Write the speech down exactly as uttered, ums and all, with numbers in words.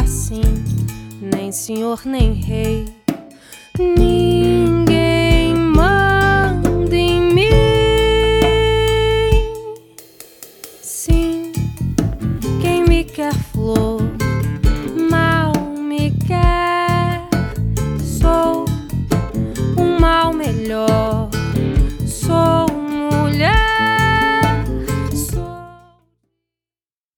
assim, nem senhor nem rei. Ninguém manda em mim. Sim, quem me quer flor mal me quer. Sou um mal melhor.